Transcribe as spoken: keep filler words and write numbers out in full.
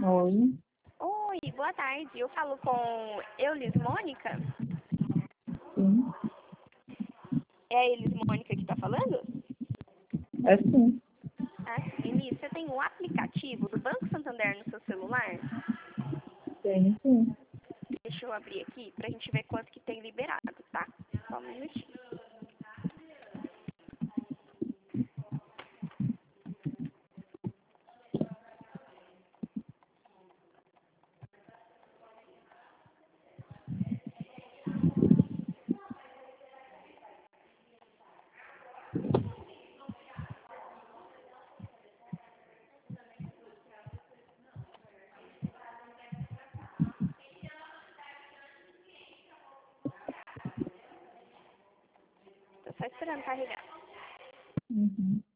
Oi, Oi, boa tarde. Eu falo com Eulis Mônica. sim, É a Eulis Mônica que está falando? é sim, Ah, sim. Elis, você tem um aplicativo do Banco Santander no seu celular? tem sim. Deixa eu abrir aqui pra gente ver quanto que tem liberado, tá? Só um minutinho. Tô só esperando carregar. Uhum.